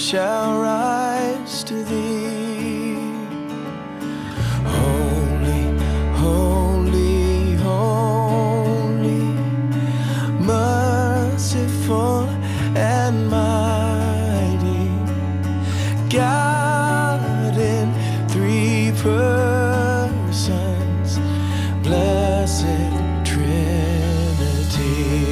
shall rise to thee. Holy, holy, holy, merciful and mighty, God in three persons, blessed Trinity.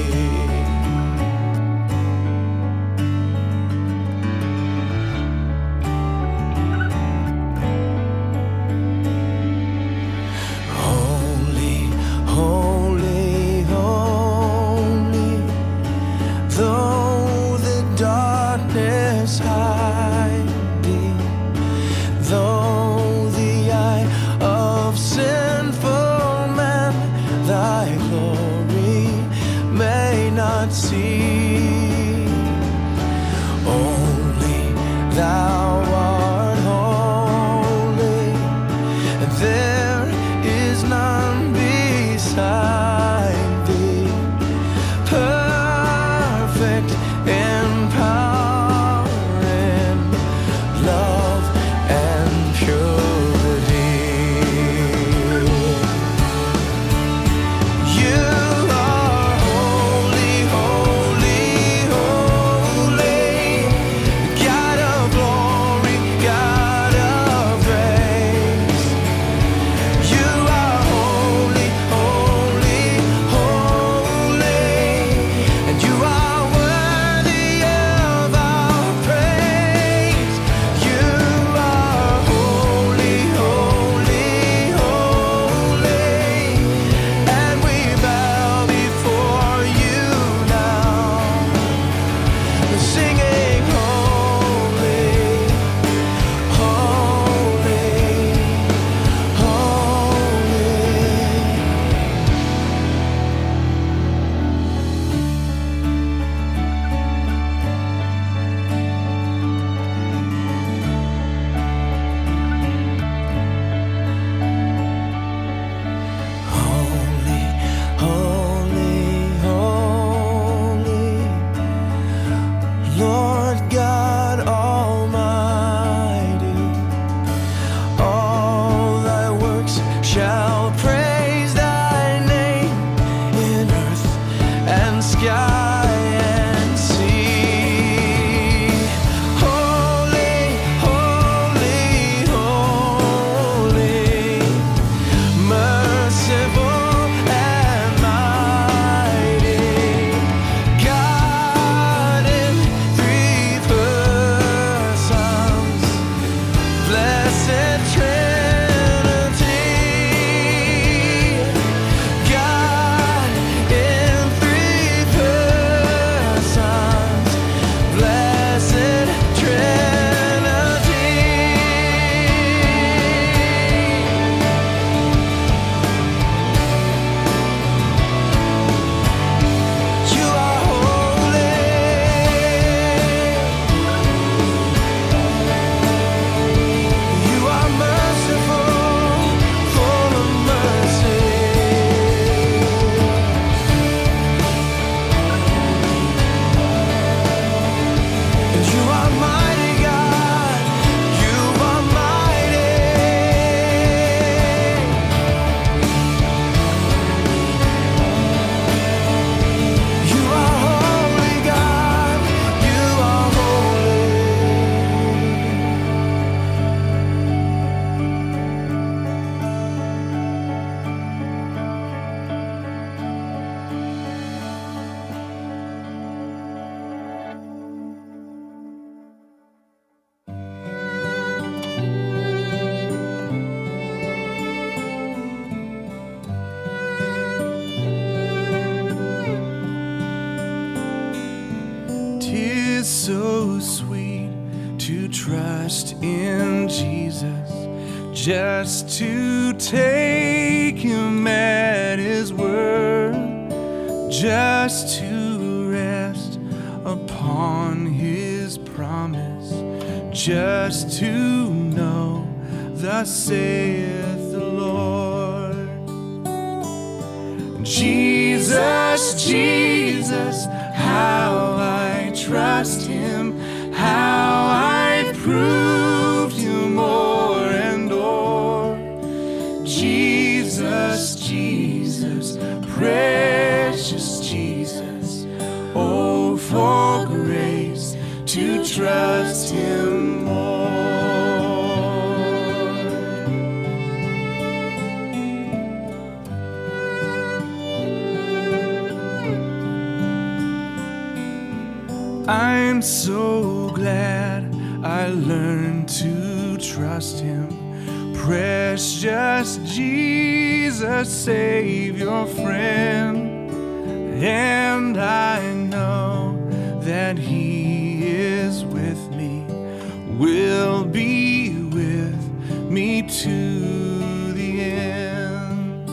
Though the darkness hide thee, though the eye of sinful man thy glory may not see, only thou art holy, and there is none beside thee. Perfect in power and love and purity. You are holy, holy, holy, God of glory, God of grace. You are holy, holy, holy, and you are Lord God Almighty, all thy works shall praise thy name in earth and sky and sea. Holy, holy, holy, merciful and mighty, God in three persons, blessed Trinity. God in three persons, blessed Trinity. You are holy. You are merciful, full of mercy. And you are mighty, God. You are mighty. You are holy, God. You are holy. Tis so sweet to trust in Jesus, just to take him at his word, just to rest upon his promise, just to know thus saith the Lord. Jesus, Jesus, how I trust him, how I've proved you more and more. Jesus, Jesus, precious Jesus, oh, for grace to trust Him more. I'm so glad I learned to trust Him. Precious Jesus, Savior, friend. And I know that He is with me, will be with me to the end.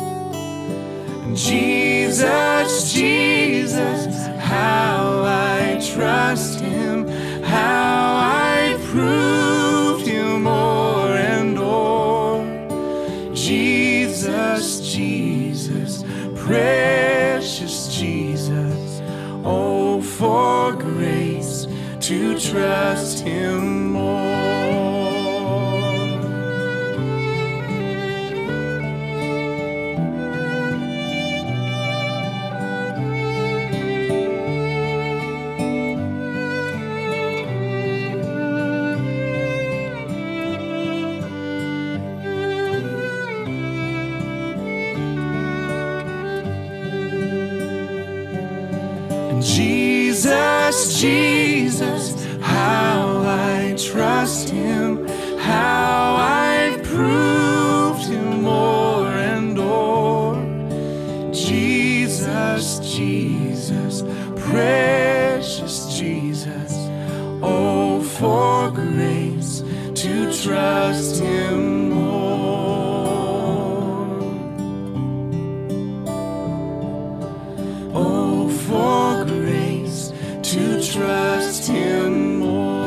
Jesus, Jesus, how I trust Him, how I proved Him more and more. Jesus, Jesus, precious Jesus, oh, for grace to trust Him more. Jesus, Jesus, how I trust Him, how I've proved Him more and more. Jesus, Jesus, precious Jesus, oh, for grace to trust Him more. Oh, for grace to trust Him more.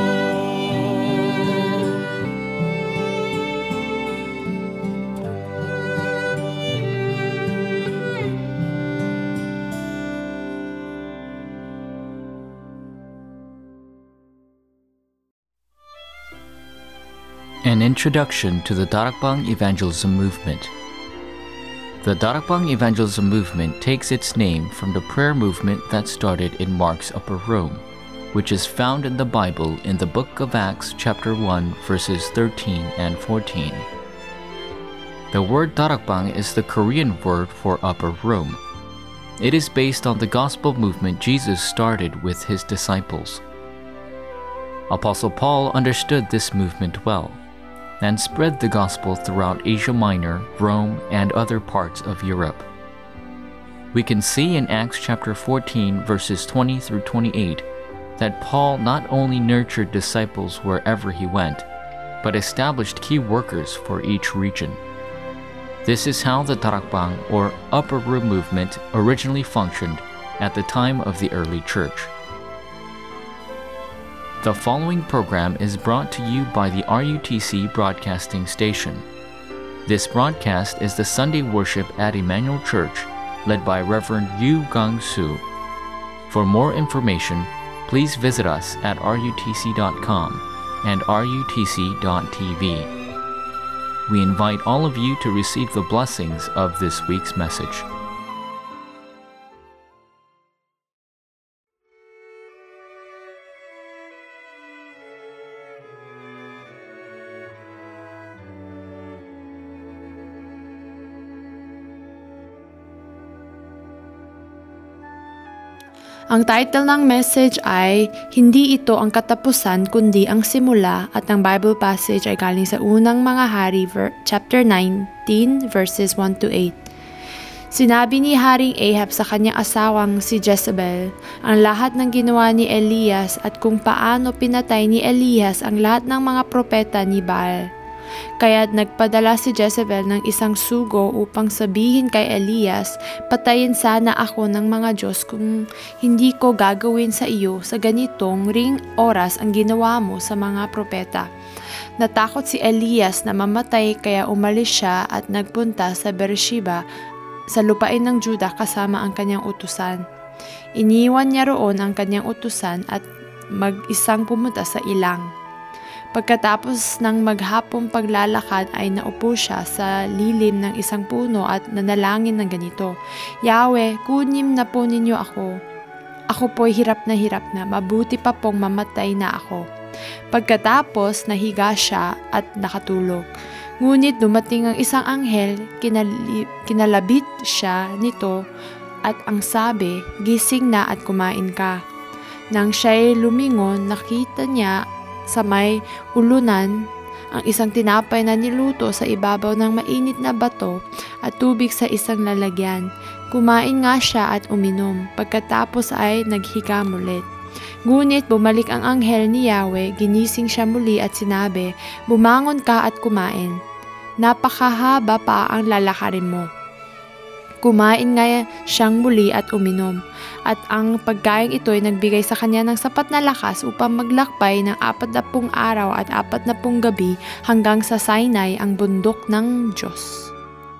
An introduction to the Darakbang Evangelism Movement. The Darakbang Evangelism Movement takes its name from the prayer movement that started in Mark's Upper Room, which is found in the Bible in the book of Acts chapter 1 verses 13 and 14. The word Darakbang is the Korean word for upper room. It is based on the gospel movement Jesus started with His disciples. Apostle Paul understood this movement well and spread the gospel throughout Asia Minor, Rome, and other parts of Europe. We can see in Acts chapter 14 verses 20 through 28 that Paul not only nurtured disciples wherever he went, but established key workers for each region. This is how the Darakbang, or upper room movement, originally functioned at the time of the early church. The following program is brought to you by the RUTC broadcasting station. This broadcast is the Sunday worship at Emmanuel Church, led by Reverend Yu Gang-soo. For more information, please visit us at rutc.com and rutc.tv. We invite all of you to receive the blessings of this week's message. Ang title ng message ay Hindi Ito ang Katapusan kundi ang Simula, at ang Bible passage ay galing sa Unang Mga Hari chapter 19 verses 1 to 8. Sinabi ni Haring Ahab sa kanyang asawang si Jezebel ang lahat ng ginawa ni Elias at kung paano pinatay ni Elias ang lahat ng mga propeta ni Baal. Kaya't nagpadala si Jezebel ng isang sugo upang sabihin kay Elias, patayin sana ako ng mga Diyos kung hindi ko gagawin sa iyo sa ganitong ring oras ang ginawa mo sa mga propeta. Natakot si Elias na mamatay kaya umalis siya at nagpunta sa Beersheba sa lupain ng Juda kasama ang kanyang utusan. Iniwan niya roon ang kanyang utusan at mag-isang pumunta sa ilang. Pagkatapos ng maghapong paglalakad ay naupo siya sa lilim ng isang puno at nanalangin ng ganito, Yahweh, kunin na po ninyo ako. Ako po'y hirap na, mabuti pa pong mamatay na ako. Pagkatapos nahiga siya at nakatulog. Ngunit dumating ang isang anghel, kinalabit siya nito at ang sabi, gising na at kumain ka. Nang siya'y lumingon, nakita niya sa may ulunan ang isang tinapay na niluto sa ibabaw ng mainit na bato at tubig sa isang lalagyan. Kumain nga siya at uminom, pagkatapos ay naghiga mulit. Ngunit bumalik ang anghel ni Yahweh, ginising siya muli at sinabi, bumangon ka at kumain. Napakahaba pa ang lalakarin mo. Kumain nga siyang muli at uminom. At ang pagkain ito ay nagbigay sa kanya ng sapat na lakas upang maglakbay ng 40 araw at 40 gabi hanggang sa Sinai, ang bundok ng Diyos.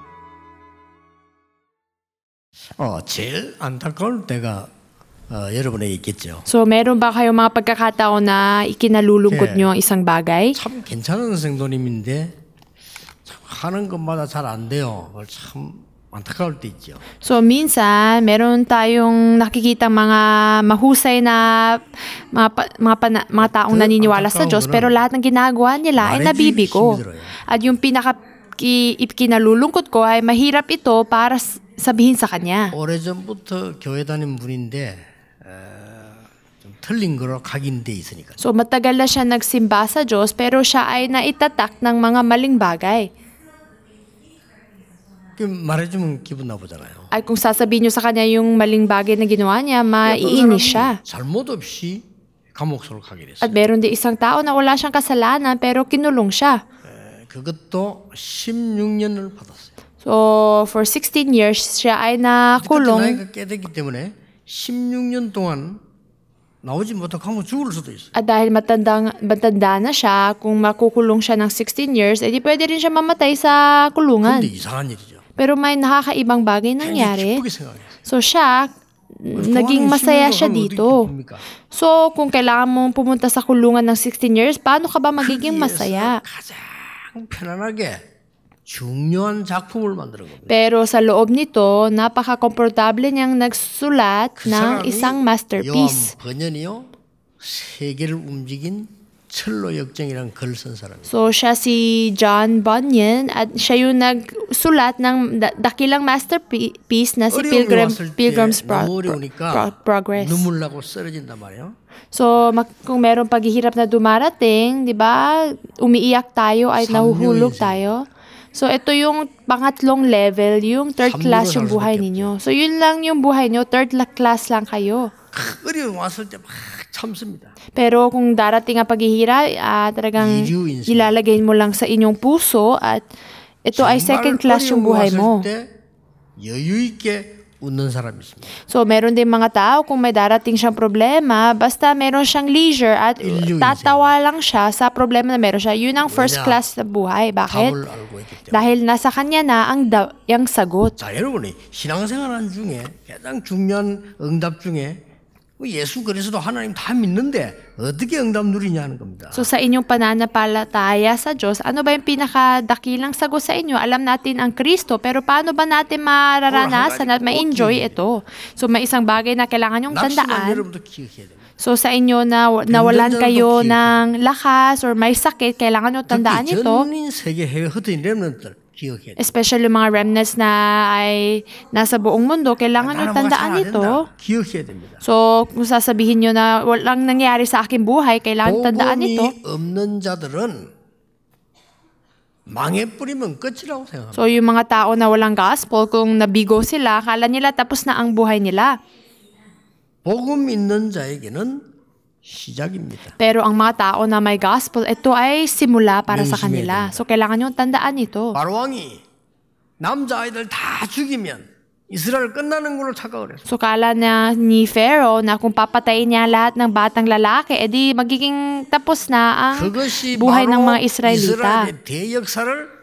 제일 안타까울 때가 여러분에게 있겠죠. So, meron ba kayong mga pagkakataon na ikinalulungkot nyo ang isang bagay? 참 괜찮은 성도님인데 참 하는 것마다 잘 안 돼요. 참 안타까울 때 있죠. So, minsan, meron tayong nakikita mga mahusay na mga taong naniniwala sa Diyos, pero lahat ng ginagawa nila ay nabibigo. At yung kinalulungkot ko ay mahirap ito para sabihin sa Kanya. 오래전부터 교회 다닌 분인데 좀 틀린 거로 각인돼 있으니까. So, matagal na siya nagsimba sa Diyos, pero siya ay naitatak ng mga maling bagay. 말해주면 기분 나쁘잖아요. Ay kung sasabihin nyo sa kanya yung maling bagay na ginawa niya, maiinis siya. 잘못 없이 감옥소를 가게 됐어요. At meron din isang tao na wala siyang kasalanan pero kinulong siya. 그것도 16년을 받았어요. So, for 16 years, siya ay 그때 nakulong. 나이가 꽤 됐기 때문에 16년 동안 나오지 못하고 감옥 죽을 수도 있어요. At dahil matanda na siya, kung makukulong siya ng 16 years, edi pwede rin siya mamatay sa kulungan. 근데 이상한 일이죠. Pero may nakakaibang bagay nangyari. 기쁘게 생각했어요. So siya, naging masaya siya dito. So kung kailangan mong pumunta sa kulungan ng 16 years, paano ka ba magiging masaya? 가장 편안하게 중요한 작품을 만드는 겁니다. Pero sa loob nito, napaka-komportable niyang nagsulat ng isang masterpiece. 요한 번연이요, 세계를 움직인 철로 역정이라는 글을 쓴 사람이에요. So siya si John Bunyan at siya yung nagsulat ng dakilang masterpiece na si Pilgrim's Progress. 눈물 나고 쓰러진단 말이에요. So kung merong paghihirap na dumarating, 'di ba? Umiiyak tayo ay nahuhulog tayo. So ito yung pangatlong level, yung third class yung buhay ninyo. So yun lang yung buhay nyo, third class lang kayo. 어려움 왔을 때 막 참습니다. Pero kung darating ang paghihirap, talagang ilalagay mo lang sa inyong puso at ito ay second class yung buhay mo. 여유 있게 웃는 사람이 있습니다. So meron din mga tao kung may darating siyang problema, basta meron siyang leisure at tatawa lang siya sa problema na meron siya. Yun ang first class na buhay. Bakit? Dahil nasa kanya na ang sagot. 자, 여러분이 신앙생활하는 중에 가장 중요한 응답 중에 예수 그리스도 하나님 다 믿는데 어떻게 응답 누리냐 하는 겁니다. So sa inyong pananampalataya sa Diyos, ano ba yung pinakadakilang sagot sa inyo? Alam natin ang Kristo, pero paano ba natin mararanasan at ma-enjoy ito? So may isang bagay na kailangan nyong tandaan. So sa inyo na nawalan kayo ng lakas or may sakit, kailangan nyo tandaan ito. Especially yung mga remnants na ay nasa buong mundo, kailangan nyo tandaan ito. So, kung sasabihin nyo na walang nangyari sa aking buhay, kailangan tandaan ito. So, yung mga tao na walang gospel, kung nabigo sila, akala nila tapos na ang buhay nila. 복음 있는 자에게는 시작입니다. Pero ang mga tao na may gospel, ito ay simula para sa kanila. So, kailangan nyo tandaan ito. 바로왕이 남자아이들 다 죽이면 이스라엘 끝나는 걸로 착각을 했어요. So, kala na ni Pharaoh na kung papatayin niya lahat ng batang lalaki, edi magiging tapos na ang buhay ng mga Israelita. 이스라엘의 대역사를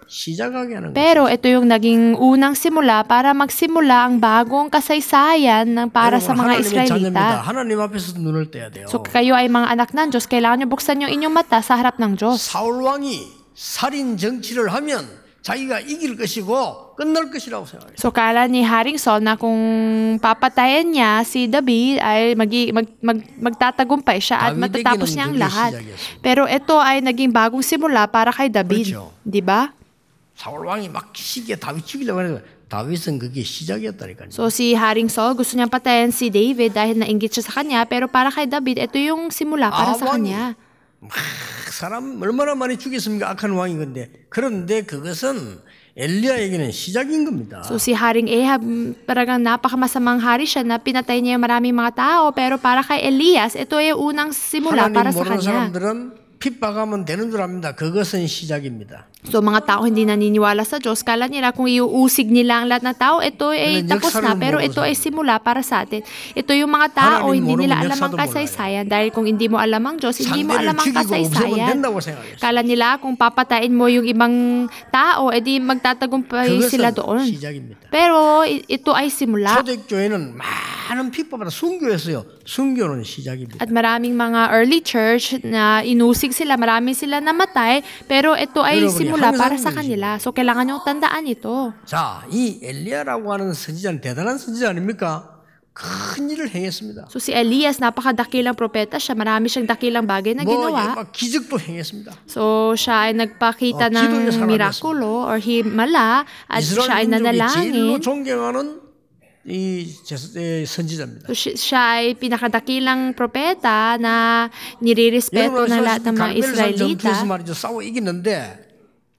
시작하게 하는 거예요. Pero ito yung naging unang simula para magsimula ang bagong kasaysayan ng para sa mga 하나님의 자녀입니다. Israelita. 하나님 앞에서 눈을 떼야 돼요. So kayo ay mga anak ng Diyos, kailangan nyo buksan yung inyong mata sa harap ng Diyos. 사울 왕이 살인 정치를 하면 자기가 이길 것이고 끝날 것이라고 생각해요. So kala ni Haring Saul na kung papatayan niya si David ay magtatagumpay siya at matatapos niya ang lahat. Pero ito ay naging bagong simula para kay David. 그렇죠. Di ba? 사울 왕이 막 시기에 다윗 죽이려고 하는 거예요. 다윗은 그게 시작이었다니까요. So si Haring Saul gusto niyang patayan si David dahil nainggit siya sa kanya, pero para kay David ito yung simula para sa kanya. 막 사람 얼마나 많이 죽였습니까? 악한 왕이 건데. 그런데 그것은 엘리야에게는 시작인 겁니다. So si Haring Ahab, paragang napakamasamang hari siya na pinatay niya yung maraming mga tao, pero para kay Elias, ito ay unang simula 하나님 para sa 모르는 kanya. 사람들은 핍박하면 되는 줄 압니다. 그것은 시작입니다. So mga tao hindi naniniwala sa Diyos, kala nila kung iuusig nila ang lahat ng tao, ito ay Kailan tapos na, 역사를 pero 모르는 ito ay simula para sa atin. Ito yung mga tao, 하나님 hindi nila 모르면 alam ang 역사도 kasaysayan. Dahil kung hindi mo alam ang Diyos, hindi mo 상대를 alam ang 죽이고 없애면 kasaysayan. 된다고 생각했어요. Kala nila kung papatayin mo yung ibang tao, edi magtatagumpay sila 그것은 doon. 시작입니다. Pero ito ay simula. 초대교회는 많은 핍박을 순교했어요. 순교는 시작입니다. At maraming mga early church na inusig sila, marami sila namatay, pero ito ay 여러분이 simula 항상 para sa kanila. So kailangan nyo tandaan ito. 자, 이 엘리야라고 하는 선지자는 대단한 선지자 아닙니까? 큰 일을 행했습니다. So si Elias, napakadakilang propeta siya. Marami siyang dakilang bagay na ginawa. 막 기적도 행했습니다. So siya ay nagpakita 기도의 ng 사람이었습니다. mirakulo or himala at siya ay 이스라엘 민족이 제일로 nanalangin. 존경하는 이 선지자입니다. So siya ay pinakadakilang propeta na nirirespeto ng lahat ng mga 갈멜산 Israelita. 전투에서 말이죠. 싸워 이기는데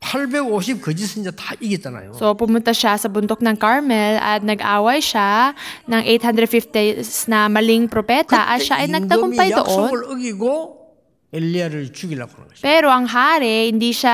850 거짓 선지자 다 이겼잖아요. So pumunta siya sa bundok ng Carmel at nag-away siya ng 850 na maling propeta at siya ay nagtagumpay doon. 약속을 어기고 엘리야를 죽이려고 하는 것이죠. Pero ang hari, hindi siya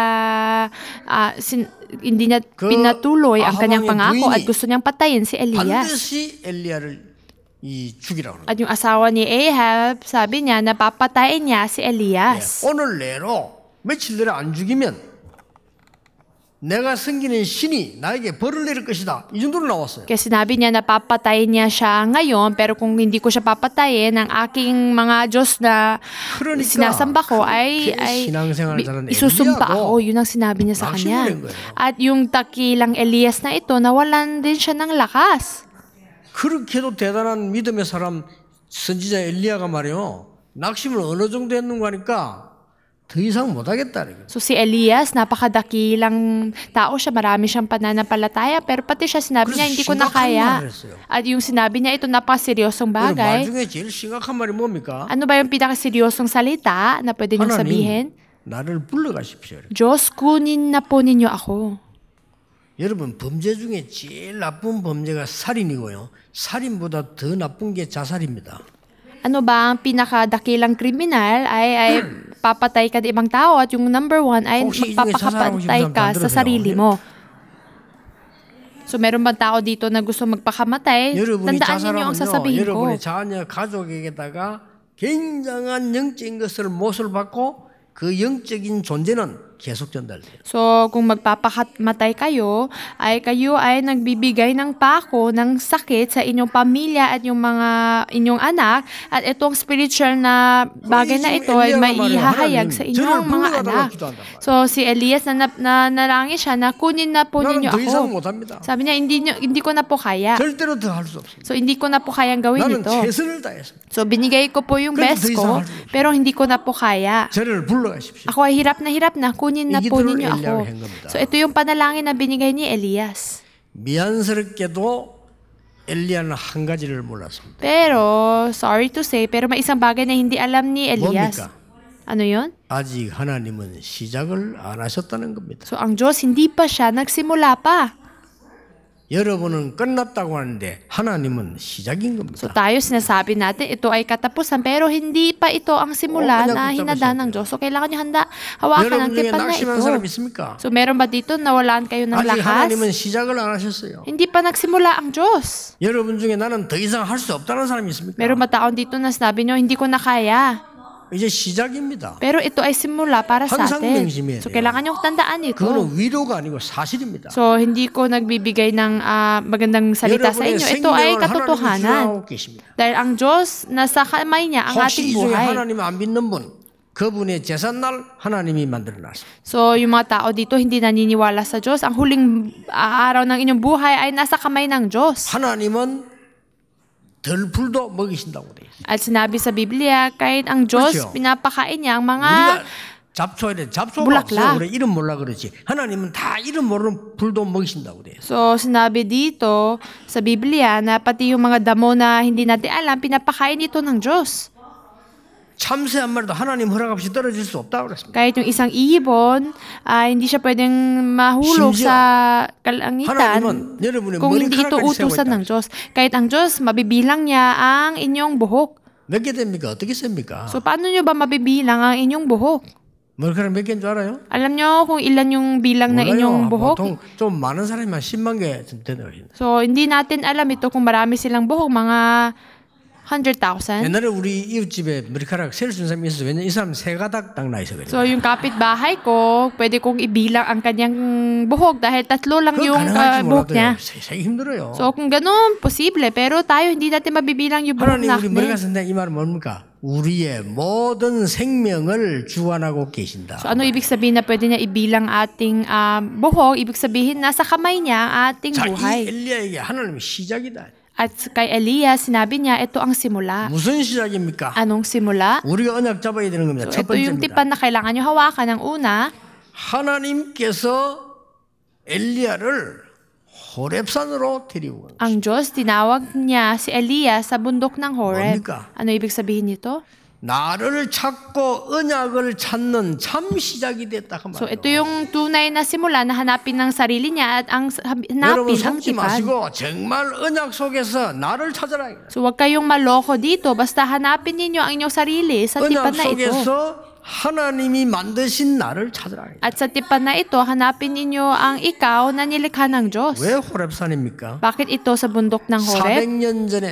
hindi niya pinatuloy ang kanyang pangako at gusto niyang patayin si Elias. 반드시 엘리야를 죽이라고 하는 At yung asawa ni Ahab, sabi niya na papatayin niya si Elias. 거예요. 오늘 내로 며칠 내로 안 죽이면 내가 섬기는 신이 나에게 벌을 내릴 것이다. 이 정도로 나왔어요. Kaya sinabi niya na papatayin niya siya ngayon, pero kung hindi ko siya papatayin, ang aking mga Diyos na 그러니까 sinasamba ko ay 신앙생활을 잘하는 isusumpa 엘리야도 ako. Yun ang sinabi niya sa kanya. 낙심을 낸 거예요. At yung takilang Elias na ito, nawalan din siya ng lakas. 그렇게도 대단한 믿음의 사람 선지자 엘리야가 말이요. 낙심을 어느 정도 했는가 하니까 더 이상 못하겠다. So si Elias, napakadakilang tao siya, marami siyang pananampalataya, pero pati siya sinabi niya, hindi ko na kaya. At yung sinabi niya, ito napakaseryosong 말 bagay. 중에 제일 심각한 말이 뭡니까? Ano ba yung pinakaseryosong salita na pwede niyong sabihin? 나를 불러가십시오. Diyos, kunin na po ninyo ako. 여러분 범죄 중에 제일 나쁜 범죄가 살인이고요. 살인보다 더 나쁜 게 자살입니다. Ano ba ang pinakadakilang kriminal ay papatay ka ng ibang tao at yung number one ay 혹시 이 중에 magpapakapatay 자살하고 싶은 ka 사람 sa sarili mo. So meron bang tao dito na gusto magpakamatay? 여러분이 Tandaan niyo ang 자살하면요. sasabihin ko. 여러분의 자녀 가족에게다가 굉장한 영적인 것을 못을 받고 그 영적인 존재는 계속 전달돼요. So, kung magpapakamatay kayo ay nagbibigay ng pako ng sakit sa inyong pamilya at yung mga inyong anak, at itong spiritual na bagay na ito ay maihahayag sa inyong mga anak. So, si Elias na nalangin siya na kunin na po ninyo 나는 더 이상 ako. 못합니다. Sabi niya, hindi ko na po kaya. 절대로 더 할 수 없습니다. So, hindi ko na po kayang gawin 나는 ito. 최선을 다했습니다. So, binigay ko po yung 그래도 best 더 이상 ko, 할 수 없어요. pero hindi ko na po kaya. 저를 불러가십시오. Ako ay hirap na, kunin na po 이기도를 ninyo ako. 엘리야가 한 겁니다. So ito yung panalangin na binigay ni Elias. 미안스럽게도 엘리야는 한 가지를 몰랐습니다. Pero, sorry to say, pero may isang bagay na hindi alam ni Elias. 뭡니까? Ano yun? 아직 하나님은 시작을 안 하셨다는 겁니다. So ang Diyos, hindi pa siya nagsimula pa. 여러분은 끝났다고 하는데 하나님은 시작인 겁니다. So tayo sinasabi natin, ito ay katapusan, pero hindi pa ito ang simula kanya na kung hinadaan ng Diyos. So kailangan nyo hawakan 여러분 ng 중에 tipan na 낙심한 사람 ito. 있습니까? So meron ba dito nawalan kayo ng 아직 lakas? 하나님은 시작을 안 하셨어요. Hindi pa nagsimula ang Diyos. 여러분 중에 나는 더 이상 할 수 없다는 사람이 있습니까? Meron ba taon dito na sinabi nyo, hindi ko na kaya? 이제 시작입니다. Pero ito ay simula para sa 항상 atin. 명심해야 So 돼요. kailangan niyong tandaan ito. 그거는 위로가 아니고 사실입니다. So hindi ko nagbibigay ng magandang salita sa 여러분의 inyo. Ito ay 생명을 하나님이 katotohanan. 주장하고 계십니다. Dahil ang Diyos, nasa kamay niya ang 혹시 이 ating 중에 buhay. 하나님 안 믿는 분, 그분의 제삿날 하나님이 만들어놨습니다. So yung mga tao dito hindi naniniwala sa Diyos. Ang huling araw ng inyong buhay ay nasa kamay ng Diyos. 하나님은 덜 풀도 먹이신다고 돼 있어요. At sinabi sa Biblia, kahit ang Diyos, 그렇죠. pinapakain niya ang mga 우리가 잡초에 대해 잡초가 bulaklak. 없어 그래 이름 몰라 그러지. 하나님은 다 이름 모르는 풀도 먹이신다고 돼 있어요. So, sinabi dito sa Biblia na pati yung mga damo na hindi natin alam, pinapakain ito ng Diyos. 참새 한 마리도 하나님 허락 없이 떨어질 수 없다고 그랬습니다. Kahit yung isang ibon, hindi siya pwedeng mahulog 심지어 sa kalangitan 하나님은 여러분의 kung hindi ito 머리카락까지 세우고 utusan ng 있다. Diyos. Kahit ang Diyos, mabibilang niya ang inyong buhok. 몇 개 됩니까? 어떻게 셉니까? So, paano nyo ba mabibilang ang inyong buhok? 머리카락 몇 개인 줄 알아요? Alam nyo kung ilan yung bilang na inyong buhok? 보통 좀 많은 사람이면 10만 개쯤 되더라고요. So, hindi natin alam ito kung marami silang buhok, mga 100,000. 옛날에 우리 이웃집에 머리카락 세를 준 사람이 있어서 왜냐면 이 사람 세 가닥 딱 나 있어 그래. So, yung kapitbahay ko, pwede kong ibilang ang kanyang buhok dahil 3 lang 그거 yung 가능할지 buhok 몰라도요. niya. 세기 힘들어요. So, kung ganun, posible. Pero tayo, hindi natin mabibilang yung buhok 하나님 우리 머리가 natin. 쓴다 이 말은 뭡니까? 우리의 모든 생명을 주관하고 계신다. So, ano ibig sabihin na pwede niya ibilang ating buhok? Ibig sabihin, nasa kamay niya ang ating 자, 이 buhay. 엘리야에게 하나님의 시작이다. At kay Elias, sinabi niya, ito ang simula. 무슨 시작입니까? Anong simula? 우리가 언약 잡아야 되는 겁니다. So, 첫 ito yung 번째입니다. tipan na kailangan nyo hawakan. Ang una, 하나님께서 엘리야를 호렙산으로 데리고 간 ang Diyos, tinawag niya si Elias sa bundok ng Horeb. 뭡니까? Ano ibig sabihin nito? 나를 찾고 언약을 찾는 참 시작이 됐다 그 So, 말이에요. ito yung tunay na simula na hanapin ng sarili niya at 여러분 hanapin ang 속지 tipan. 마시고 정말 언약 속에서 나를 찾아라. So, huwag kayong maloko dito. Basta hanapin ninyo ang inyong sarili sa 언약 tipan na ito. 속에서 하나님이 만드신 나를 찾으라. At sa tipan na ito, hanapin ninyo ang ikaw na nilikha ng Diyos. 왜 호렙산입니까? Bakit ito sa bundok ng Horeb? 400년 전에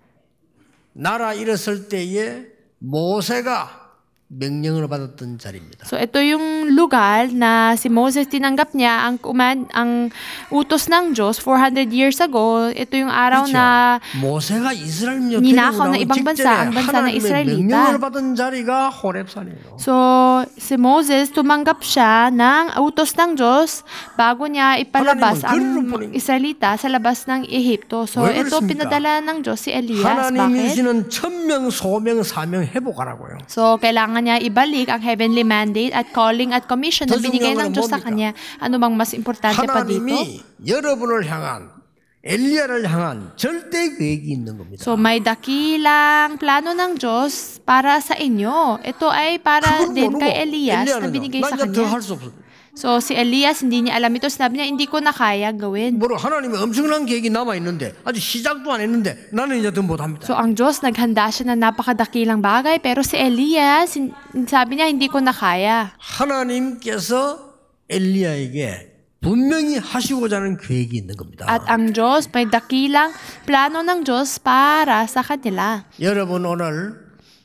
나라 일었을 때에 모세가 명령을 받았던 자리입니다. So, ito yung lugar na si Moses tinanggap niya ang utos ng Diyos 400 years ago. Ito yung araw 그렇죠? na 모세가 이스라엘 민족 ninakaw 데리고 ng ibang 나온 bansa ang 직전에 bansa ng 하나님의 Israelita. 명령을 받은 자리가 호렙산이에요. So, si Moses, tumanggap siya ng utos ng Diyos bago niya ipalabas 하나님은 ang Israelita sa labas ng Ehipto. So, 왜 ito 그렇습니까? pinadala ng Diyos si Elias. 하나님이 Bakit? 주시는 천명, 소명, 사명 회복하라고요. So, kailangan niya ibalik ang heavenly mandate at calling at commission na 더 binigay ng 중요한 건 Diyos sa 뭡니까? kanya. Ano bang mas importante pa dito? 하나님이 여러분을 향한 엘리야를 향한 절대 계획이 있는 겁니다. So, may dakilang plano ng Diyos para sa inyo. Ito ay para 그걸 din 모르고 kay Elias na 엘리야는 binigay 나 sa 이제 더 kanya. 할 수 없어. So, si Elias, hindi niya alam ito. Sinabi niya, hindi ko na kaya gawin. 뭐로 하나님의 엄청난 계획이 남아 있는데 아직 시작도 안 했는데 나는 이제 더 못합니다. So, ang Diyos, naghanda siya na napakadakilang bagay. Pero si Elias, sabi niya, hindi ko na kaya. 하나님께서 엘리야에게 분명히 하시고자 하는 계획이 있는 겁니다. At ang Diyos, may dakilang plano ng Diyos para sa kanila. 여러분 오늘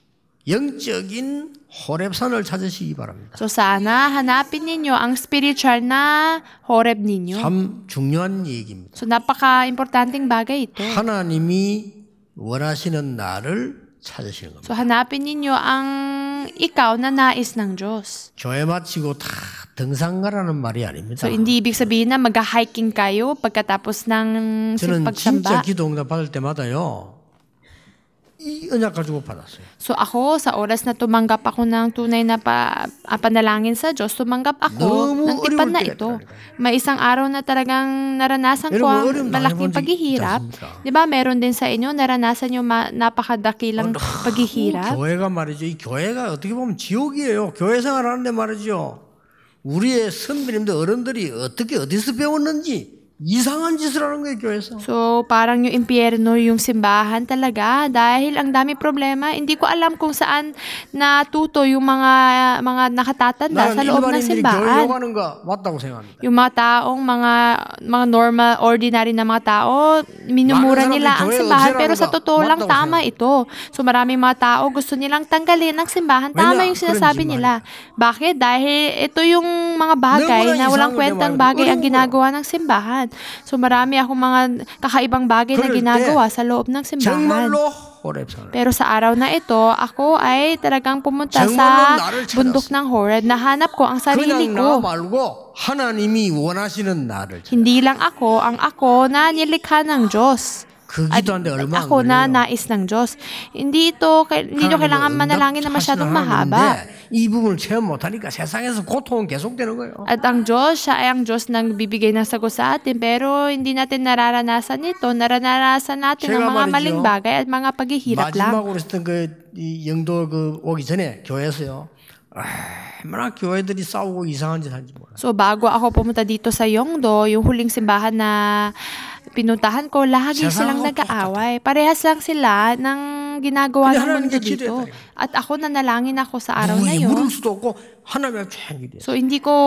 영적인 호렙산을 찾으시기 바랍니다. So, sana hanapin ninyo ang spiritual na Horeb ninyo. 참 중요한 얘기입니다. So, napaka-importanting bagay ito. 하나님이 원하시는 나를 찾으시는 겁니다. So, hanapin ninyo ang ikaw na nais ng Diyos. 교회 마치고 다 등산 가라는 말이 아닙니다. So, hindi ibig sabihin na mag-hiking kayo pagkatapos ng 저는 진짜 pagsamba. 기도 응답 받을 때마다요. 이 언약 가지고 받았어요. So, ako, sa oras na tumanggap ako ng tunay na panalangin sa Diyos, tumanggap ako 너무 ng tipan 어려울 na 때가 ito. 있다니까요. May isang araw na talagang naranasan ko 여러분, ang 어려움 malaking 당해본 적 paghihirap. 있지 않습니까? Di ba, meron din sa inyo, naranasan yung napakadakilang paghihirap. 교회가 말이죠. 이 교회가 어떻게 보면 지옥이에요. 교회 생활하는데 말이죠. 우리의 선배님들 어른들이 어떻게 어디서 배웠는지 이상한 짓을 하는 거예요, 교회에서. So, parang yung impyerno yung simbahan talaga dahil ang dami problema. Hindi ko alam kung saan natuto yung mga nakatatanda sa 나는 loob ng 일반인들이 교회 simbahan. 욕하는 거 맞다고 생각합니다. Yung mga taong mga normal, ordinary na mga tao, minumura Mga nila ang sabi, simbahan 교회 pero sa 없애라는 totoo 거 lang 맞다고 tama ito. So maraming mga tao gusto nilang tanggalin ang simbahan. Tama 왜냐? yung sinasabi 그런지 nila. Bakit? Dahil ito yung mga bagay 너무나 na walang 이상하게 kwentang 말고 bagay ang 어려운 ginagawa ng simbahan. So marami akong mga kakaibang bagay na 그럴 ginagawa 때 sa loob ng simbahan. 정말로 호렙산을 Pero sa araw na ito, ako ay talagang pumunta 정말로 sa 나를 찾았어. bundok ng Horeb. Nahanap ko ang sarili 그냥 나 ko. 말고 하나님이 원하시는 나를 찾았어. Hindi lang ako, ang ako na nilikha ng Diyos. 그 At 기도하는데 얼마 안 ako na 걸려요. nais ng Diyos. Hindi nyo kailangan manalangin na masyadong mahaba. 이 부분을 체험 못하니까 세상에서 고통은 계속되는 거예요. At ang Diyos, siya ay ang Diyos na bibigay ng sagot sa atin. Pero hindi natin nararanasan ito. Nararanasan natin ang 제가 mga 말이죠. maling bagay at mga paghihirap lang. 마지막으로 했던 이 영도 오기 전에 교회에서요. 얼마나 교회들이 싸우고 이상한 짓 하는지 몰라. So bago ako pumunta dito sa Yongdo, yung huling simbahan na pinuntahan ko, lagi silang nag-aaway. Parehas lang sila ng ginagawa ng mundo dito. At ako nanalangin ako sa araw na yun. 물을 수도 없고 하나님 앞에 행위돼요. So hindi ko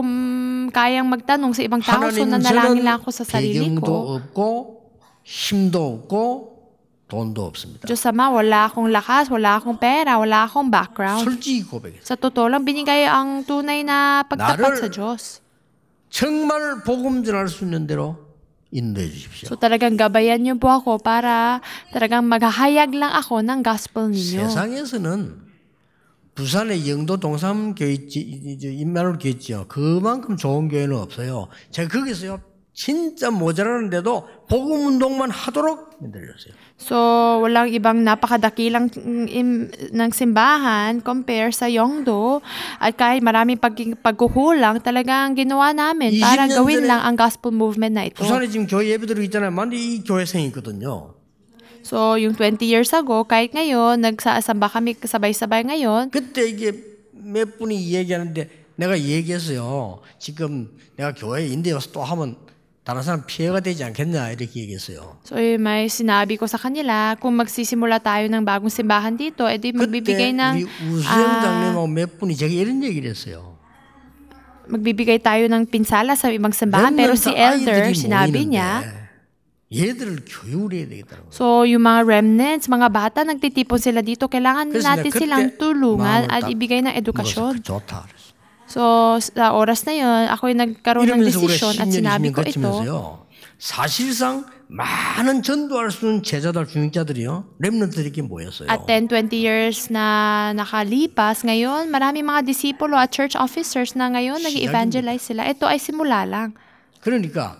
kayang magtanong sa ibang tao. So nanalangin lang ako sa sarili 배경도 ko. 없고 힘도 없고 돈도 없습니다. Diyos Ama, wala akong lakas, wala akong pera, wala akong background. 솔직히 고백했어요. Sa totoo lang, binigay ang tunay na pagtapat sa Diyos. 정말 복음 전할 수 있는 대로 인도해 주십시오. So talagang gabayan niyo po ako para talagang maghahayag lang ako ng gospel ninyo. 세상에서는 부산의 영도 동삼 교회 인마을 교회 있죠. 그만큼 좋은 교회는 없어요. 제가 거기서요 진짜 모자라는데도 복음 운동만 하도록 만들었어요. So walang ibang napakadakilang ng simbahan compare sa Yongdo at kahit maraming pagkukulang talagang ginawa namin para 20년 gawin 전에 lang ang gospel movement na ito. 부산에 지금 교회 예배드리고 있잖아요. 만데 이 교회생이 있거든요. So yung 20 years ago, kahit ngayon, nagsasamba kami sabay-sabay ngayon. 그때 이게 몇 분이 얘기하는데 내가 얘기했어요. 지금 내가 교회에 인도에 와서 또 하면 다른 사람 피해가 되지 않겠냐 이렇게 얘기했어요. So may sinabi ko sa kanila, kung magsisimula tayo ng bagong simbahan dito, edi magbibigay 그때 ng 우리 우수영장님하고 몇 분이 제가 이런 얘기를 했어요. magbibigay tayo ng pinsala sa ibang simbahan, pero si elder, sinabi niya, 얘들을 교육을 해야 되겠다고. so yung mga remnants, mga bata, nagtitipon sila dito, kailangan 그래서 natin 내가 silang 그때 tulungan 마음을 at 딱 ibigay ng 먹었어. edukasyon. 좋다. 그랬어. So sa oras na yun, ako yung nagkaroon ng 이러면서 우리가 desisyon at 10년, sinabi 20년 ko ito. 거치면서요. 사실상 많은 전도할 수 있는 제자들 중직자들이요. 렘넌트들이 이렇게 모였어요. At 10, 20 years na nakalipas, ngayon, marami mga disipulo at church officers na ngayon nag-evangelize sila. Ito ay simula lang. 그러니까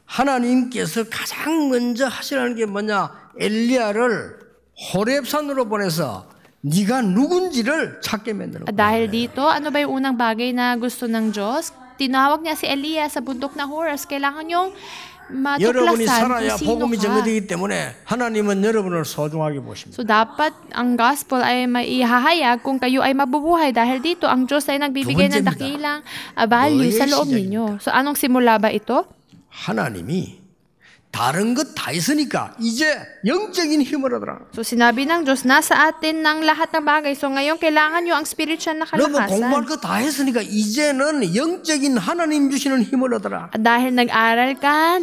하나님께서 가장 먼저 하시라는 게 뭐냐? 엘리야를 호렙산으로 보내서 네가 누군지를 찾게 만드는 At 거예요. dahil dito, ano ba yung unang bagay na gusto ng Diyos? Tinawag niya si Elias sa bundok na Horeb. Kailangan yung 여러분이 matuklasan 살아야 kung sino 복음이 ka. 전개되기 때문에 하나님은 여러분을 소중하게 보십니다. So dapat ang gospel ay maihahayag kung kayo ay mabubuhay dahil dito ang Diyos ay nagbibigay ng dakilang value sa loob ninyo. So anong simula ba ito? 하나님이 다른 것 다 있으니까 이제 영적인 힘을 얻어라. So sinabi ng Diyos, nasa atin ng lahat ng bagay. So ngayon kailangan nyo ang spiritual na 너무 공부할 kalakasan. 거 다 했으니까 이제는 영적인 하나님 주시는 힘을 얻어라. At dahil nag-aral ka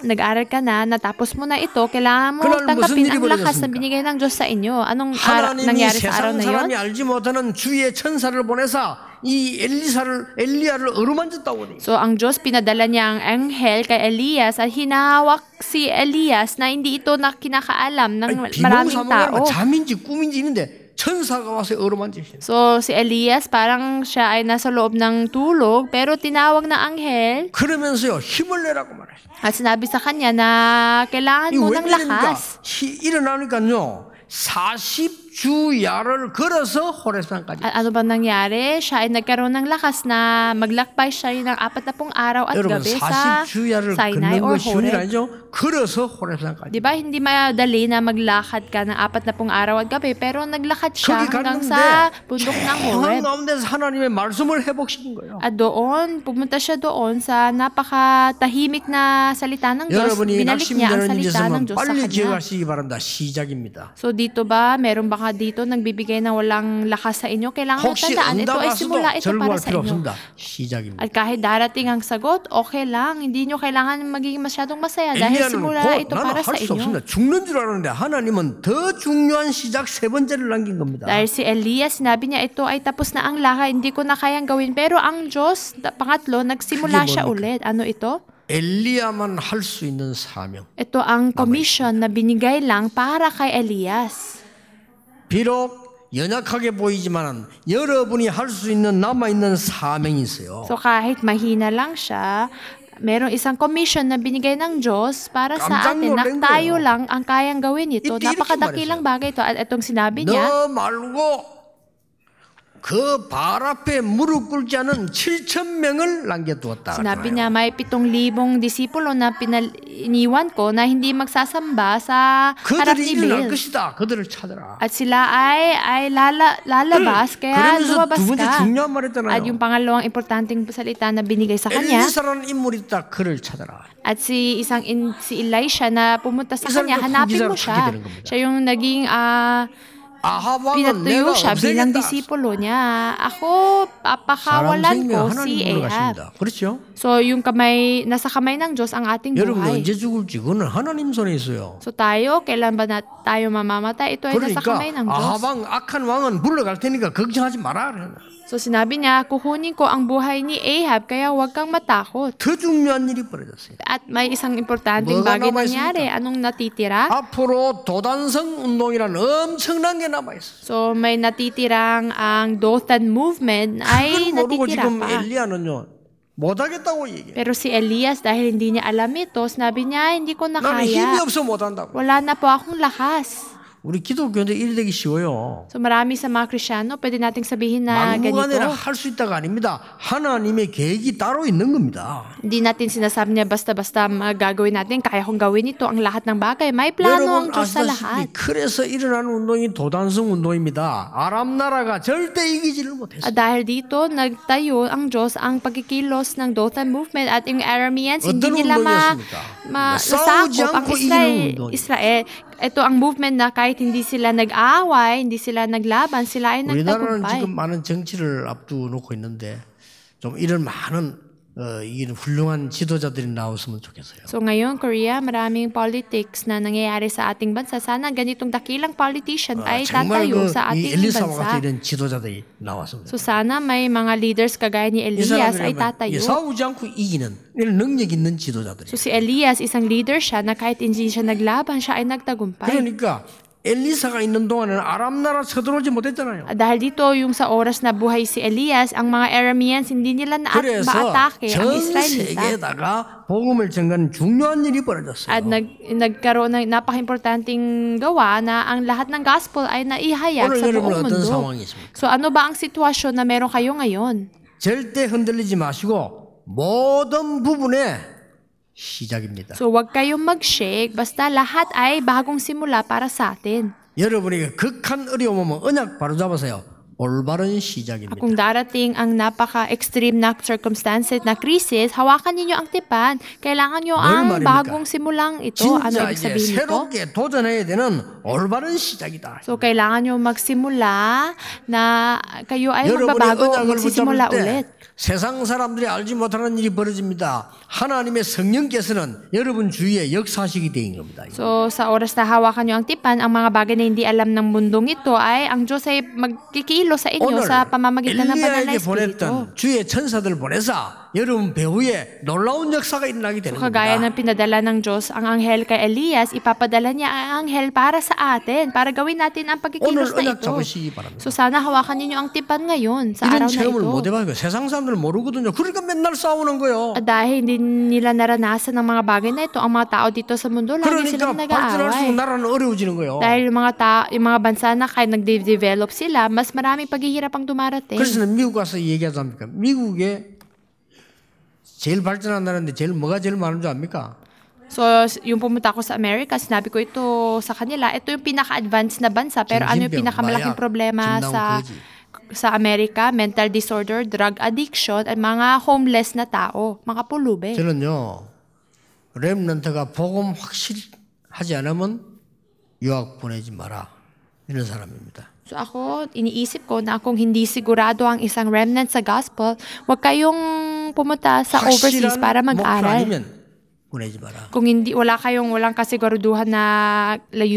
na, natapos mo na ito, kailangan mo 그날 tanggapin 무슨 일이 ang lakas na 벌어졌습니까? binigay ng Diyos sa inyo. Anong 하나님이 nangyari sa araw 세상 na yun? 사람이 알지 못하는 주의 천사를 보내사 이 엘리야를 어루만졌다고 돼. So ang Diyos pinadala niya ang anghel kay Elias at hinawak si Elias na hindi ito na kinakaalam ng maraming tao. 잠인지 꿈인지 있는데 천사가 와서 어루만지시네. So si Elias parang siya ay nasa loob ng tulog pero tinawag na anghel 그러면서요 힘을 내라고 말해. at sinabi sa kanya na kailangan mo ng lakas. 일어나니까요 40 40주야를 걸어서 호렙산까지. At ano ba nangyari? Siya ay nagkaroon ng lakas na maglakbay siya ng 40 araw at 여러분 gabi sa 40주야를 Sinai 걷는 or 거 쉬운 일 Horeb. 아니죠? 걸어서 호렙산까지. Di ba hindi madali na maglakad ka ng 40 araw at gabi pero naglakad siya 거기 hanggang 갔는데 sa bundok ng 조용한 Horeb. 가운데서 하나님의 말씀을 회복시킨 거예요. At doon, pumunta siya doon sa napakatahimik na salita ng Diyos. 여러분이 Binalik niya ang 낙심되는 salita ng 일이지만 Diyos sa 빨리 kanya. 기억하시기 바랍니다. 시작입니다. So dito ba, meron ba ka dito nagbibigay ng walang lakas sa inyo? Kailangan mo 혹시 tandaan, ito 응답 ay 왔어도 simula ito para 절구할 sa 필요 inyo. 없습니다. 시작입니다. At kahit darating ang sagot, okay lang. Hindi nyo kailangan magiging masyadong masaya dahil 엘리야는 simula 곧 ito 나는 para sa 할 수 inyo. 없습니다. 죽는 줄 알았는데 하나님은 더 중요한 시작 세 번째를 남긴 겁니다. Dahil si Elias, sinabi niya ito ay tapos na ang lahat, hindi ko na kayang gawin. Pero ang Diyos, pangatlo, nagsimula 그게 siya 뭡니까? ulit. Ano ito? 엘리야만 할 수 있는 사명. Ito ang commission na binigay lang para kay Elias. 비록 연약하게 보이지만 여러분이 할 수 있는 남아있는 사명이 있어요. So kahit mahina lang siya, merong isang commission na binigay ng Diyos para sa 깜짝 atin na 놀란 tayo 거예요. lang ang kayang gawin ito. 이때 이렇게 Napakadakilang bagay ito. At itong sinabi niya, 너 말고 그 발 앞에 무릎 꿇지 않은 7,000명을 남겨두었다. sinabi niya may 7,000 disipulo na iniwan ko na hindi magsasamba sa harap 그들이 ni 일어날 Bill. 것이다. 그들을 찾아라. At sila ay lalabas, kaya 그러면서 lumabas 두 번째 ka. 중요한 말 At yung 했잖아요. pangalawang importanteng salita na binigay sa kanya, 엘리사라는 인물이 있다. 그를 찾아라. at si Elisha na pumunta sa 이 사람도 kanya, hanapin 기사를 mo siya. 찾게 되는 겁니다. Siya yung naging 아합 왕은 pinatuyo 내가 siya bilang 없애겠다. disipulo niya. Ako, papakawalan 사람 ko 생명 si 하나님 Ahab. 가십니다. 그렇죠? So, yung kamay, nasa kamay ng Diyos ang ating 여러분 buhay. 언제 죽을지 그거는 하나님 손에 있어요. So tayo, kailan ba na tayo mamamatay? Ito ay nasa 그러니까 kamay ng Diyos. 아합 왕 악한 왕은 물러갈 테니까 걱정하지 마라. So sinabi niya, kukunin ko ang buhay ni Ahab, kaya huwag kang matakot. 더 중요한 일이 벌어졌어요. At may isang importanteng 뭐가 bagay 남아있습니까? nangyari. Anong natitira? 앞으로 도단성 운동이라는 엄청난 게 남아 있어. So may natitirang ang Dothan movement ay 그걸 모르고 natitira 지금 pa. 엘리야는요 못하겠다고 얘기해. Pero si Elias, dahil hindi niya alam ito, sinabi niya, hindi ko na 나는 힘이 kaya. 없어 못한다고. Wala na po akong lakas. 우리 기독교인들 이래 되기 쉬워요. So marami sa mga Kristyano, pwede nating sabihin na 막무가내로 ganito. 할 수 있다가 아닙니다. 하나님의 계획이 따로 있는 겁니다. Hindi natin sinasabi niya basta-basta gagawin natin, kaya kong gawin ito, ang lahat ng bagay. May plano ang 여러분 Diyos sa lahat. 아시다시피 그래서 일어나는 운동이 도단성 운동입니다. 아람 나라가 절대 이기지를 못했어요. Dahil dito, nagtayo ang Diyos ang pagkikilos ng Dothan movement at yung Arameans, hindi 어떤 nila 운동이었습니까? masakop ang 싸우지 않고 이기는 운동이에요. Israel. Ito ang movement na kahit hindi sila nag-away, hindi sila naglaban, sila ay 우리나라는 nagtagumpay. 지금 많은 정치를 앞두놓고 있는데 좀 이런 많은 이런 훌륭한 지도자들이 나왔으면 좋겠어요. So ngayon, Korea, maraming politics na nangyayari sa ating bansa. Sana ganitong dakilang politician ay 정말 tatayo sa 이 ating 엘리사와 같은 bansa. 이런 지도자들이 나왔습니다. So sana may mga leaders kagaya ni 이 Elias ay 사람들은 tatayo. 싸우지 않고 이기는 이런 능력 있는 지도자들이. So si Elias, isang leader siya na kahit hindi siya naglaban, siya ay nagtagumpay. 그러니까 엘리사가 있는 동안에는 아람 나라 쳐들어오지 못했잖아요. Dahil dito, yung sa oras na buhay si Elias, ang mga Arameans, hindi nila 그래서 maatake ang 전 Israelita. 세계에다가 복음을 전가하는 중요한 일이 벌어졌어요. At nagkaroon ng napaka-importanting gawa na ang lahat ng gospel ay naihayag 오늘 sa 여러분 buong 어떤 mundo. 상황이 있습니까? So ano ba ang sitwasyon na meron kayo ngayon? 절대 흔들리지 마시고 모든 부분에 시작입니다. So wag kayong mag-shake, basta lahat ay bagong simula para sa atin. 여러분에게 극한 어려움 오면 언약 바로 잡으세요. 올바른 시작입니다. Kung darating ang napaka-extreme na circumstances na krisis, hawakan niyo ang tipan. Kailangan niyo ang 말입니까? bagong simulang ito. Ano 진짜 ibig 이제 sabihin nito? 새롭게 도전해야 되는 올바른 시작이다. So, kailangan nyo magsimula na kayo ay 여러분이 magbabago, 언약을 magsisimula 붙잡을 ulit. 때 세상 사람들이 알지 못하는 일이 벌어집니다. 하나님의 성령께서는 여러분 주위에 역사하시게 되는 겁니다. So, sa oras na hawakan nyo ang tipan, ang mga bagay na hindi alam ng mundong ito ay ang Diyos ay magkikilo sa inyo 오늘 sa pamamagitan ng banal na 엘리야에게 Espiritu. 보냈던 주의 천사들 보내사 여러분 배후에 놀라운 역사가 일어나게 되는 Kagaya 겁니다. ng pinadala ng Diyos ang anghel kay Elias, ipapadala niya ang anghel para sa atin, para gawin natin ang 오늘 pagkikilos na 언약 ito. 잡으시기 바랍니다. So sana hawakan ninyo ang tipan ngayon sa 이런 araw na 체험을 못 ito. 해봐요. 세상 사람들은 모르거든요. 그러니까 맨날 싸우는 거예요. At dahil hindi nila naranasan ng mga bagay na ito, ang mga tao dito sa mundo, lagi 그러니까 silang 발전할수록 nag-aaway. 나라는 어려워지는 거예요. Dahil yung mga bansa na kahit nag-develop sila, mas maraming paghihirap ang dumarating. 그래서 미국 가서 얘기하자니까 미국에 제일 발전한 나라인데 뭐가 제일 많은 줄 압니까? So, yung pumunta ako sa America, sinabi ko ito sa kanila, ito yung pinaka-advanced na bansa, pero ano yung 정신병, pinakamalaking 마약, problema 진나온 거지. sa America? Mental disorder, drug addiction, at mga homeless na tao, mga pulube. 저는요 렘넌트가 복음 확실히 하지 않으면 유학 보내지 마라 이런 사람입니다. So ako, iniisip ko na kung hindi sigurado ang isang remnant sa gospel, huwag kayong pumunta sa overseas para 목표 mag-aral. 아니면 보내지 마라. Kung hindi walang kasiguruduhan na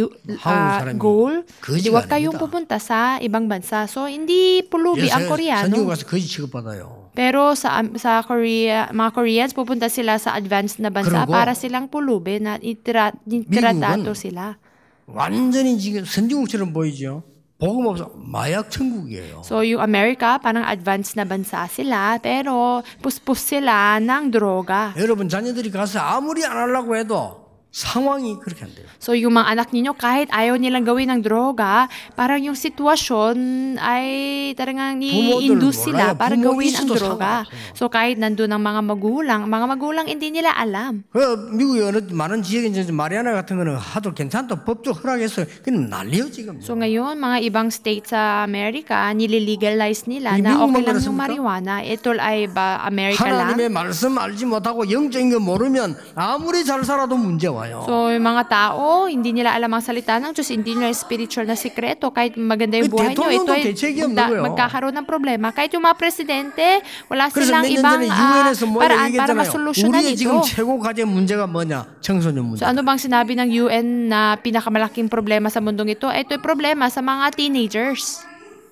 사람이 goal, 거지가 huwag kayong 아닙니다. pupunta sa ibang bansa. So hindi pulubi ang 선지국 Koreano. 가서 거지 취급받아요. Pero sa Korea, mga Koreans pupunta sila sa advanced na bansa 그리고 para silang pulubi na itratato sila. 완전히 지금 선진국처럼 보이죠. 복음 없어 마약 천국이에요. So yung America parang advanced na bansa sila pero puspos sila ng droga. 여러분 자녀들이 가서 아무리 안 하려고 해도 상황이 그렇게 안 돼요. So yung mga anak ninyo kahit ayaw nilang gawin ng droga, parang yung sitwasyon ay talagang i-induce sila 몰라요. para 부모 gawin ang 있어도 droga. 상관없어요. So kahit nandun ang mga magulang hindi nila alam. 미국의 어느 많은 지역에 이제 마리아나 같은 거는 하도 괜찮다 법적 허락했어요. 그럼 난리요 지금. So ngayon, mga ibang state sa Amerika, nililegalize nila Hindi na mo okay lang magkakasabot yung ka? marijuana. Ito ay ba Amerika 하나님의 lang? 말씀 알지 못하고 영적인 거 모르면 아무리 잘 살아도 문제 와요. So yung mga tao, hindi nila alam ang salita ng Diyos, hindi nila spiritual na sikreto. Kahit maganda yung buhay nyo, ito 대통령도 ay 대책이 없는 거예요. magkakaroon ng problema. Kahit yung mga presidente, wala 그래서 silang 몇 년 ibang 전에 유엔에서 뭐 paraan para 얘기했잖아요. masolusyonan 우리의 지금 ito. 최고 과제 문제가 뭐냐? 청소년 문제. So ano bang sinabi ng UN na pinakamalaking problema sa mundong ito? Ito ay problema sa mga teenagers.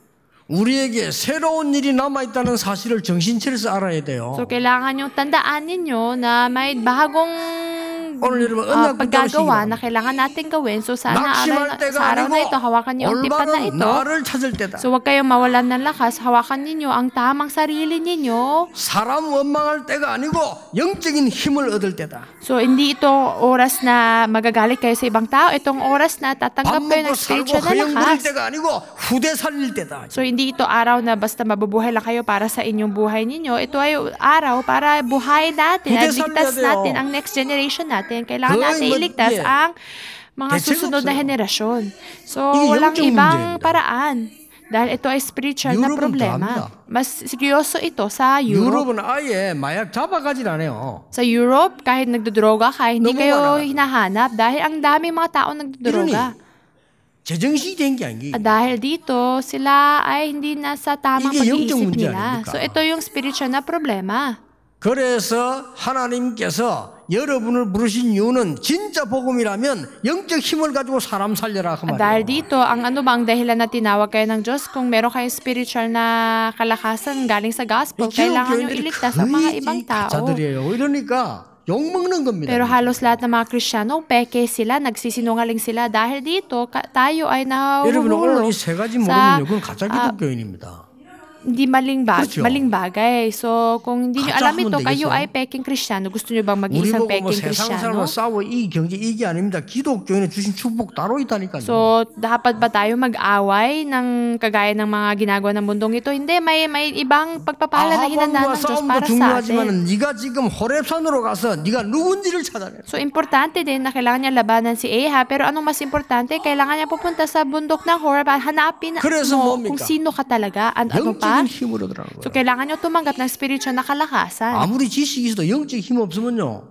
우리에게 새로운 일이 남아있다는 사실을 정신차려서 알아야 돼요. So kailangan yung tandaan ninyo na may bagong 오늘 여러분 언약 paggagawa 붙잡으시기 na kailangan natin gawin. So sana 낙심할 때가 sa araw na ito, 아니고 hawakan niyo ang tipan na 올바른 ito. 나를 찾을 때다. So huwag kayong mawalan ng lakas, hawakan ninyo ang tamang sarili ninyo. 사람 원망할 때가 아니고 영적인 힘을 얻을 때다. So hindi ito oras na magagalit kayo sa ibang tao, itong oras na 밥 tatanggap kayo 먹고 ng 살고 spiritual na 허영 부릴 lakas. 때가 아니고 후대 살릴 때다. So hindi ito araw na basta mabubuhay lang kayo para sa inyong buhay ninyo. Ito ay araw para buhayin natin at Hindi, ligtas salya natin tayo. ang next generation natin. Kailangan Hoy, natin iligtas yeah. ang mga 대책 susunod na 없어요. henerasyon. So 이게 walang 영적 ibang 문제입니다. paraan. Dahil ito ay spiritual na 유럽은 problema. 더합니다. Mas seryoso ito sa Europe. 유럽은 아예 마약 잡아가질 않아요. Sa Europe, kahit nagdodroga ka, hindi 너무 kayo 많아. hinahanap dahil ang dami mga tao nagdodroga. 제정신이 된 게 아니에요. At dahil dito, sila ay hindi nasa tamang 이게 영적 pag-iisip 문제 nila. 아닙니까? So ito yung spiritual na problema. 그래서 하나님께서 여러분을 부르신 이유는 진짜 복음이라면 영적 힘을 가지고 사람 살려라 그 At dahil 말이에요. dito, ang ano bang dahilan na tinawag kayo ng Diyos? Kung meron kayong spiritual na kalakasan galing sa gospel, kailangan nyo iligtas ang mga ibang tao. 가짜들이에요. 이러니까 욕먹는 겁니다. Pero halos lahat ng mga Kristiyano, peke sila, nagsisinungaling sila. Dahil dito, tayo ay 여러분 오늘 nahuhulog 이 세 가지 sa 모르면요, 그건 가짜 기독교인입니다. hindi maling 그렇죠. bagay. So, kung hindi nyo 가짜 alam 하면 ito, kayo 되겠어요? ay peking Kristiyano. Gusto nyo bang maging 우리 isang 보고 뭐 peking 세상 Kristiyano? 사람과 싸워 이 경제 이게 아닙니다. 기독교인은 주신 축복 따로 있다니까요. So, dapat ba tayo mag-away ng kagaya ng mga ginagawa ng mundong ito? Hindi, may ibang pagpapala na 아합과 hinandaan ng Diyos 싸움도 para sa 중요하지만 atin. 네가 지금 호렙산으로 가서 네가 누군지를 찾아내. So, importante din na kailangan niya labanan si Ahab. Pero anong mas importante? Kailangan niya pupunta sa bundok ng Horeb at hanapin 그래서 mo 뭡니까? kung sino ka talaga. At ano pa? 영적인 힘을 얻으라는 So, 거예요. kailangan niyo tumanggap ng spiritual na kalakasan. 아무리 지식이 있어도 영적 힘 없으면요,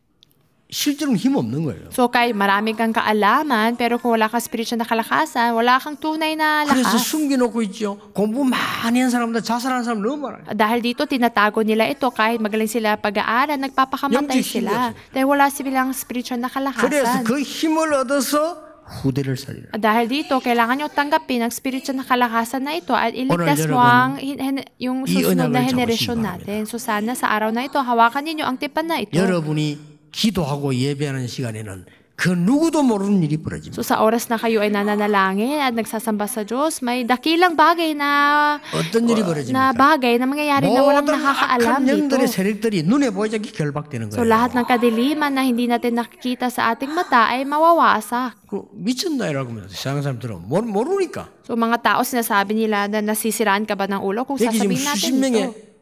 실제로는 힘 없는 거예요. So, kahit marami kang kaalaman, pero kung wala kang spiritual na kalakasan, wala kang tunay na 그래서 lakas. 숨겨놓고 있죠. 공부 많이 한 사람들 자살하는 사람 너무 많아요. Dahil dito, tinatago nila ito. Kahit magaling sila pag-aaral, nagpapakamatay 영적 sila. 힘이었어요. Dahil wala silang spiritual na 그래서 kalakasan. 그 힘을 얻어서 후대를 살리라. Dahil dito, kailangan nyo tanggapin ang spiritual na kalakasan na ito at iligtas Oral, mo ang yung 이 susunod na 은혜를 henerasyon 잡으시기 natin. So sana sa araw na ito, hawakan ninyo ang tipan na ito. 여러분이 기도하고 예배하는 시간에는 그 누구도 모르는 일이 벌어집니다. So sa oras na kayo ay nananalangin at nagsasamba sa Diyos, may dakilang bagay na 어떤 일이 벌어집니까? bagay na mangyayari na walang 모든 nakakaalam 악한 dito. 영들의 세력들이 눈에 보이지 않게 결박되는 So 거예요. lahat ng kadiliman na hindi natin nakikita sa ating mata ay mawawasak. 그 미쳤나이라고 합니다. 세상 사람들은 모르니까. So mga tao sinasabi nila na nasisiraan ka ba ng ulo kung 여기 지금 sasabihin natin 수십 ito. 명의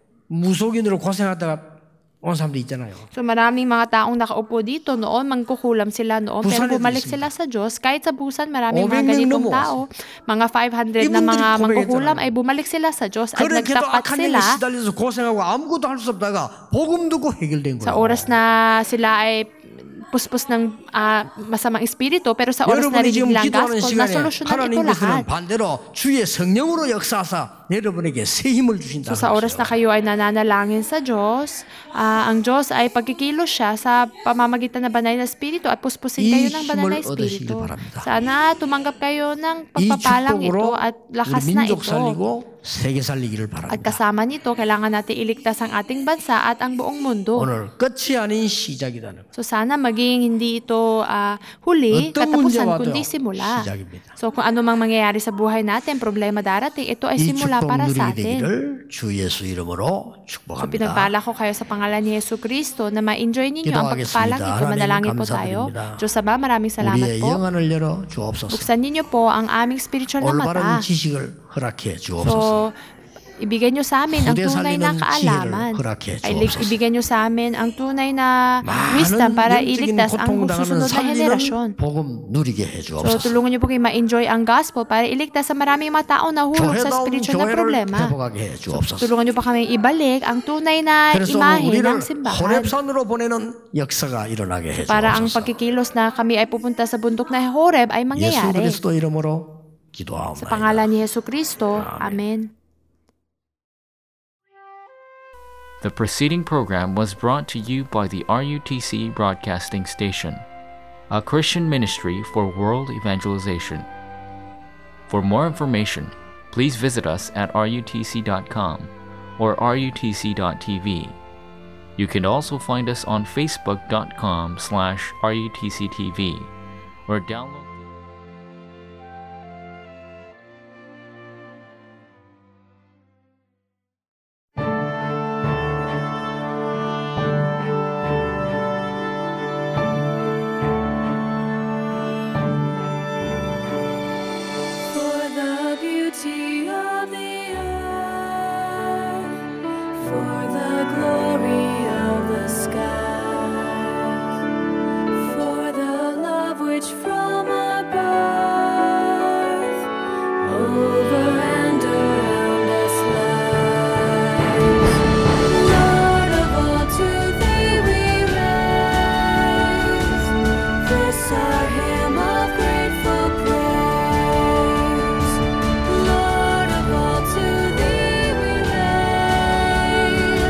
무속인으로 고생하다가 온 사람도 있잖아요. So maraming mga taong nakaupo dito noon, mangkukulam sila noon, pero Busan에도 bumalik 있습니다. sila sa Diyos. Kahit sa Busan, maraming 500명 mga ganitong 넘어왔어요. tao. Mga 500 na 이분들이 mga 고백했잖아요. mangkukulam ay bumalik sila sa Diyos at 그렇게도 nagtapat 악한 sila 영에 시달려서 고생하고 아무것도 할 수 없다가 복음 듣고 해결된 sa 거예요. oras na sila ay puspos ng masamang espiritu, pero sa oras na 여러분이 지금 rin ang 기도하는 gospel, 시간에 nasolusyonan ito 하나님께서는 lahat. 반대로 주의 성령으로 역사하사 여러분에게 새 힘을 주신다. So sa oras na kayo ay nananalangin sa Diyos, ang Diyos ay pagkikilos siya sa pamamagitan ng banal na espiritu at puspusin kayo ng banal na 힘을 얻으시길 espiritu. 바랍니다. Sana tumanggap kayo ng 이 pagpapalang ito 축복으로 at 우리 lakas na 민족 ito. 살리고 세계 살리기를 At 바랍니다. kasama nito, kailangan natin iligtas ang ating bansa at ang buong mundo. 오늘 끝이 아닌 시작이라는 거. So sana maging hindi ito huli, 어떤 katapusan, 문제와도 kundi simula. 시작입니다. So kung ano mang mangyayari sa buhay natin, problema darating, ito ay 이 simula 축복 para sa 누리게 atin. 되기를 주 예수 이름으로 So 축복합니다. pinagpala ko kayo sa pangalan ni Yesu Kristo na ma-enjoy ninyo ang pagpapalang ito. 하나님 Manalangin po tayo. 감사드립니다. Diyos Ama, maraming salamat 우리의 po. 영안을 열어 주옵소서. Buksan ninyo po ang aming spiritual na 올바른 mata. 지식을 허락해 주옵소서. So, ibigay nyo sa amin ang 후대 tunay na 살리는 kaalaman. 지혜를 허락해 Ay, 주옵소서. ibigay nyo sa amin ang tunay na 많은 wisdom para 영적인 iligtas ang 고통당하는 susunod na henerasyon. 살리는 복음 누리게 해 So, 주옵소서. tulungan nyo po kayo ma-enjoy ang gospel para iligtas sa maraming mga tao na hulog sa 교회다운 spiritual na 교회를 problema. 회복하게 해 주옵소서. Tulungan nyo pa kami ibalik ang tunay na 그래서 imahe 우리를 ng simbahan. 호렙산으로 보내는 역사가 일어나게 해 Para ang 주옵소서. pagkikilos na kami ay pupunta sa bundok na Horeb ay 예수 mangyayari. 그리스도 이름으로 Sa 기도하옵나이다. pangalan ni Yesu Kristo. Amen. The preceding program was brought to you by the RUTC Broadcasting Station, a Christian ministry for world evangelization. For more information, please visit us at rutc.com or rutc.tv. You can also find us on facebook.com/rutctv or download For the beauty of the earth, for the glory of the skies, for the love which from above over and around us lies. Lord of all, to thee we raise this our hymn of grateful praise. Lord of all, to thee we raise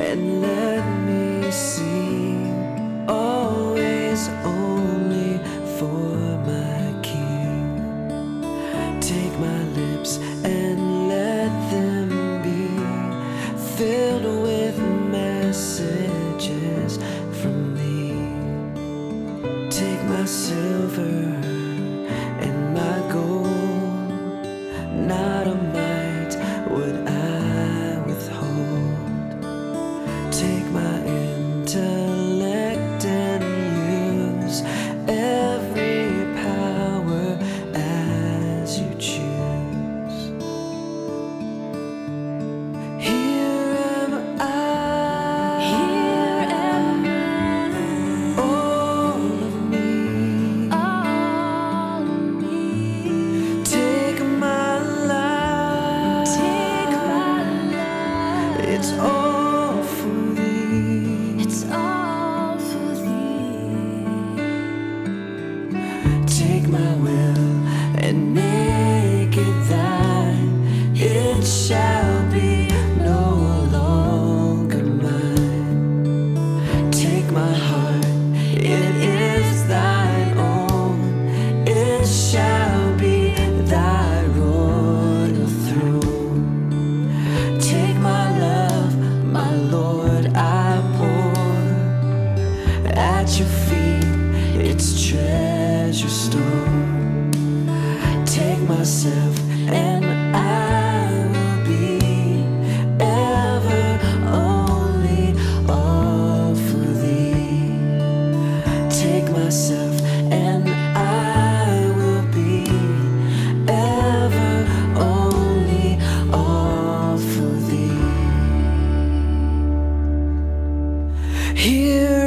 and let me sing always only for my King. Take my lips and let them be filled with messages from Thee. Take my silver and my gold, not a mite would I withhold. Take my intellect and use every power as you choose. Here am I, all of me. Take my life, it's all for Thee. Take my will and make it Thine. It shall be no longer mine. Take my heart, it is Thine own. It shall be Thy royal throne. Take my love, my Lord, I pour at your feet, its treasure store. Take myself and I will be ever only all for Thee. Take myself and I will be ever only all for Thee. Here